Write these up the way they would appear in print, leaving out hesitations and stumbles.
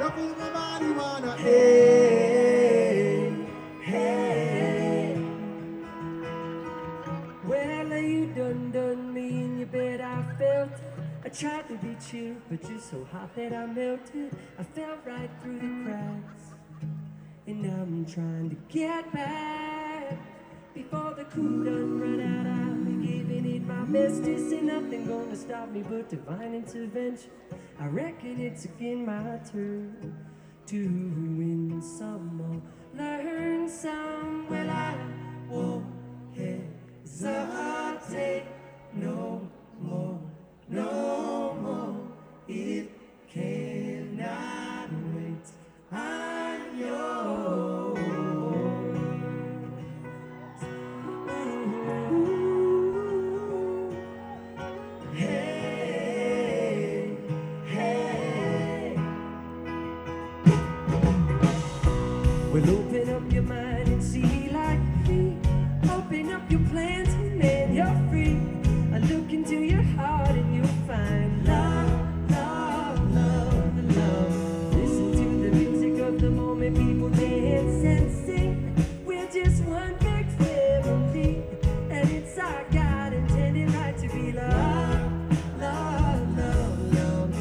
Hey, hey. Well, you done me in your bed, I felt. I tried to be chill, but you're so hot that I melted. I fell right through the cracks, and now I'm trying to get back. Before the cool done run out, I'll be giving it my best. This ain't nothing gonna stop me but divine intervention. I reckon it's again my turn to win some or learn some. Well, I won't hesitate no more, no more. It cannot wait. I'm yours. Hey, hey. Well, open up your mind and see like me. Open up your plans and man, you're free. I look into your heart and you'll find love, love, love, love. Listen to the music of the moment, people dance and sing. We're just one big family, and it's our God intended right to be loved, love, love, love,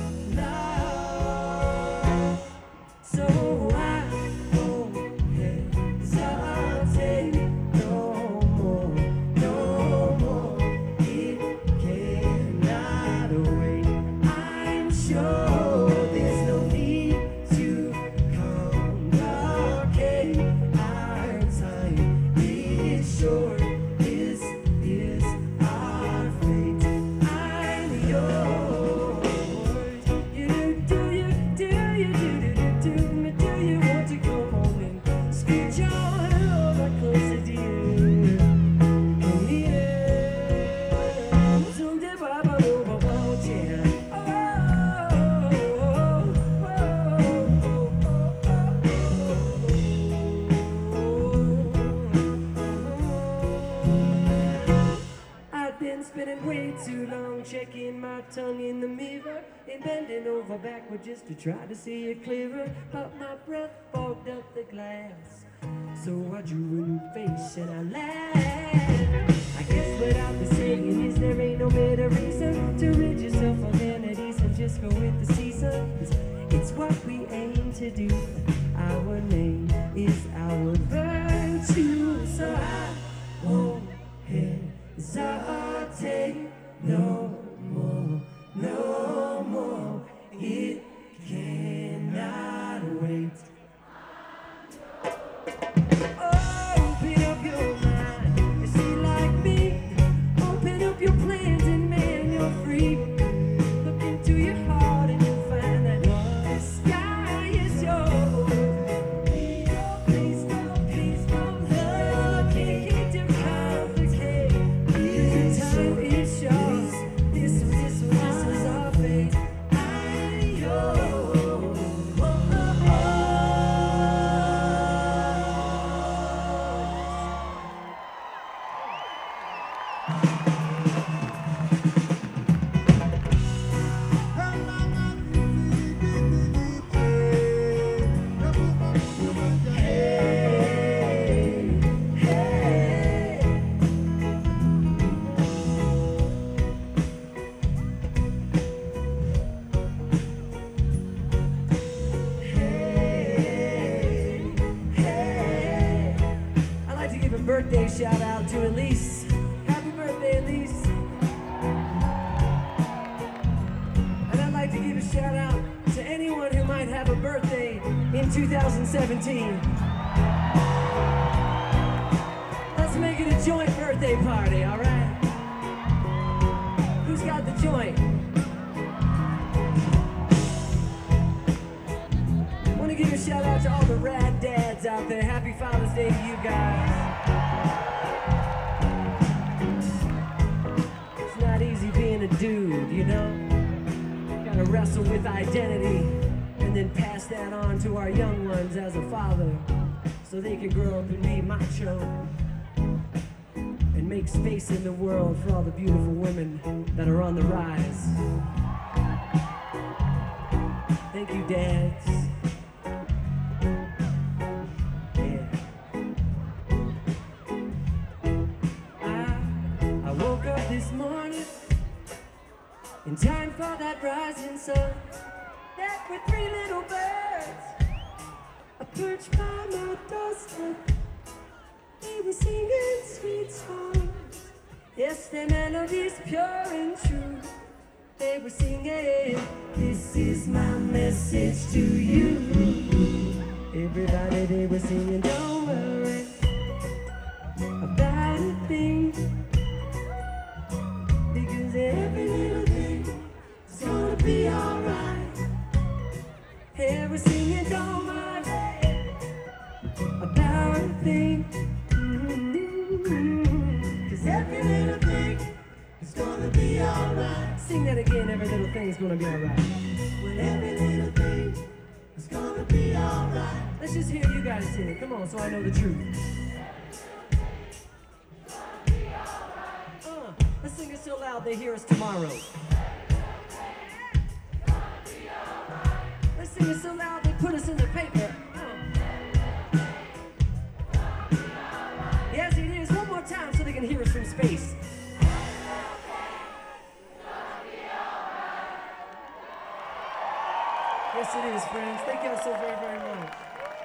love. So I won't hesitate no more, no more. It cannot wait. I'm sure there's no need to complicate. Our time is short. This is our fate. I'm yours. You do, you do, you do, do, me. Do you want to go home and scooch on over closer to you? Come here. Someday, Baba, over, won't you? Oh, I've been spending way too long checking my tongue in the mirror and bending over backward just to try to see it clearer. But my breath fogged up the glass, so I drew a new face and I laughed. I guess what I've been saying is there ain't no better reason to rid yourself of vanities and just go with the seasons. It's what we aim to do. Our name is our virtue, so I won't hesitate no more, no more. It cannot wait. Open up your mind and see like me. Open up your plans and man, you're free. Look into your heart and you'll find that the sky is yours. Please don't look into complicate. This time is yours. This is our fate. I'm yours. I'd like to give a birthday shout out to Elise. Happy birthday, Elise. And I'd like to give a shout out to anyone who might have a birthday in 2017. Let's make it a joint birthday party, all right? Who's got the joint? Want to give a shout out to all the rad dads out there. Happy Father's Day to you guys. It's not easy being a dude, you know? Gotta wrestle with identity and then pass that on to our young ones as a father so they can grow up and be macho and make space in the world for all the beautiful women that are on the rise. Thank you, dads. In time for that rising sun, that with three little birds, I perched by my doorstep. They were singing sweet songs. Yes, their melodies pure and true. They were singing, this is my message to you. Everybody, they were singing, don't worry about a thing, because every little thing is gonna be alright. They were singing, don't worry about a thing, cause every little thing is gonna be alright. Sing that again, every little thing is gonna be alright. Well, every little thing is gonna be alright. Let's just hear you guys sing it, come on, so I know the truth. Let's sing it so loud they hear us tomorrow. Let's sing it so loud they put us in the paper. Yes, it is. One more time so they can hear us from space. Yes, it is, friends. Thank y'all so very, very much.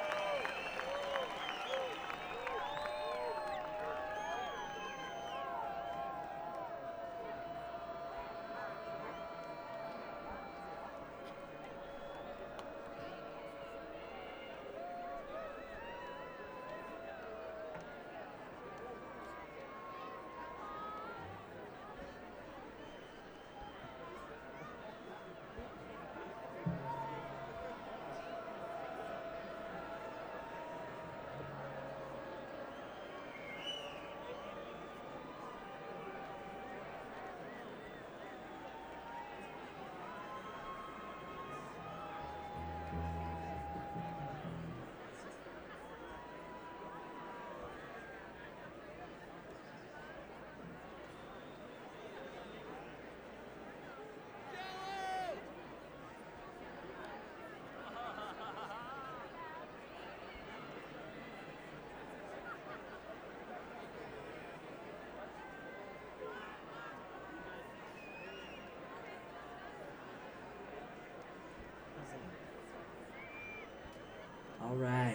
All right.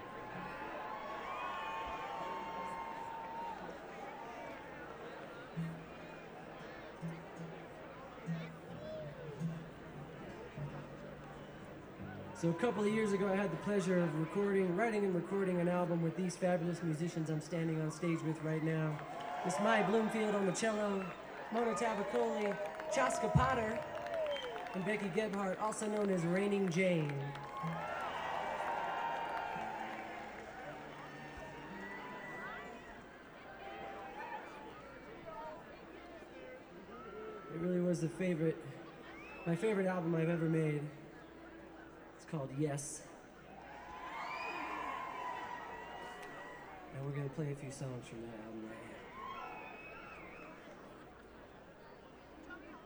So a couple of years ago, I had the pleasure of writing and recording an album with these fabulous musicians I'm standing on stage with right now. Miss Mai Bloomfield on the cello, Mona Tabacoli, Chaska Potter, and Becky Gebhardt, also known as Raining Jane. It really was my favorite album I've ever made. It's called Yes. And we're gonna play a few songs from that album right here.